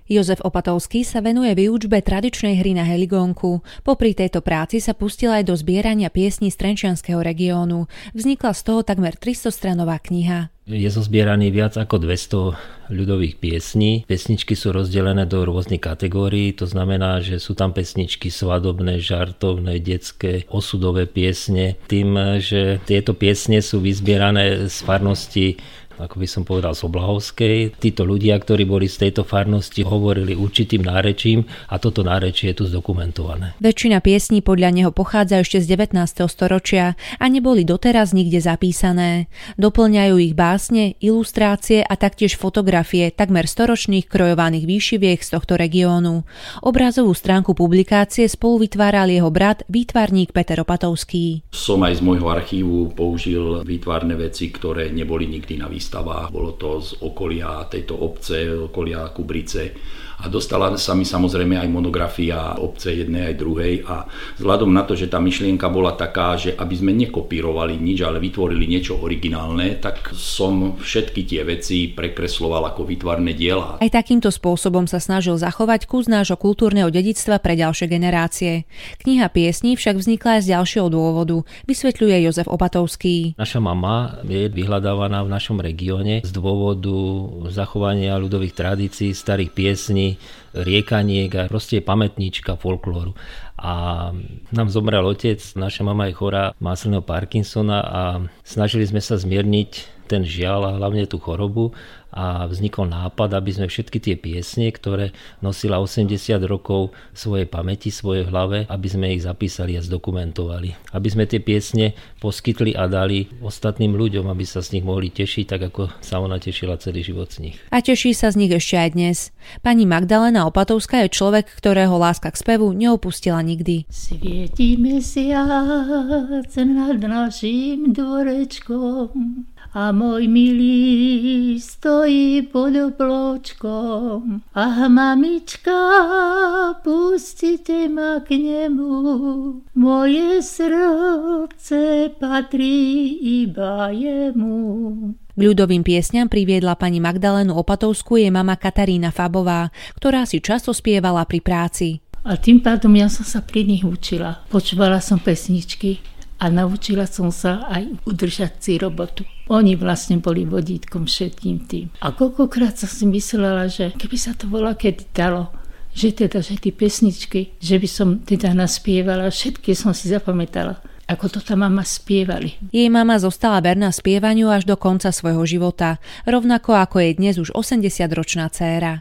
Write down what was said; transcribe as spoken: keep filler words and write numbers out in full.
Jozef Opatovský sa venuje výučbe tradičnej hry na heligónku. Popri tejto práci sa pustil aj do zbierania piesní z Trenčianskeho regiónu. Vznikla z toho takmer tristostranová kniha. Je zozbieraný viac ako dvesto ľudových piesní. Pesničky sú rozdelené do rôznych kategórií, to znamená, že sú tam pesničky svadobné, žartovné, detské, osudové piesne. Tým, že tieto piesne sú vyzbierané z farnosti, ako by som povedal, z Oblahovskej. Títo ľudia, ktorí boli z tejto farnosti, hovorili určitým nárečím a toto nárečie je tu zdokumentované. Väčšina piesní podľa neho pochádza ešte z devätnásteho storočia a neboli doteraz nikde zapísané. Doplňajú ich básne, ilustrácie a taktiež fotografie takmer storočných krojovaných výšiviek z tohto regiónu. Obrazovú stránku publikácie spolu vytváral jeho brat, výtvarník Peter Opatovský. Som aj z môjho archívu použil výtvarné veci, ktoré neboli nikdy na výstavách. Bolo to z okolia tejto obce, okolia Kubrice. A dostala sa mi samozrejme aj monografia obce jednej aj druhej a vzhľadom na to, že tá myšlienka bola taká, že aby sme nekopírovali nič, ale vytvorili niečo originálne, tak som všetky tie veci prekresloval ako výtvarné diela. Aj takýmto spôsobom sa snažil zachovať kus nášho kultúrneho dedičstva pre ďalšie generácie. Kniha piesní však vznikla aj z ďalšieho dôvodu, vysvetľuje Jozef Opatovský. Naša mama je vyhľadávaná v našom regióne z dôvodu zachovania ľudových tradícií, starých piesní, riekaniek a proste pamätníčka folklóru. A nám zomrel otec, naša mama je chorá, má silného Parkinsona a snažili sme sa zmierniť ten žiaľ a hlavne tú chorobu a vznikol nápad, aby sme všetky tie piesne, ktoré nosila osemdesiat rokov svojej pamäti, svojej hlave, aby sme ich zapísali a zdokumentovali. Aby sme tie piesne poskytli a dali ostatným ľuďom, aby sa z nich mohli tešiť, tak ako sa ona tešila celý život z nich. A teší sa z nich ešte aj dnes. Pani Magdalena Opatovská je človek, ktorého láska k spevu neopustila nikdy. Svieti mesiac nad naším dvorečkom a môj milý stojí pod obločkom. Ach, mamička, pustite ma k nemu, moje srdce patrí iba jemu. K ľudovým piesňam priviedla pani Magdalénu Opatovskú jej mama Katarína Fabová, ktorá si často spievala pri práci. A tým pádom ja som sa pri nich učila. Počúvala som pesničky a naučila som sa aj udržať si robotu. Oni vlastne boli vodítkom všetkým tým. A koľkokrát som si myslela, že keby sa to bola kedy dalo, že teda, že tie pesničky, že by som teda naspievala, všetky som si zapamätala, ako to tá mama spievali. Jej mama zostala verná spievaniu až do konca svojho života, rovnako ako je dnes už osemdesiatročná dcéra.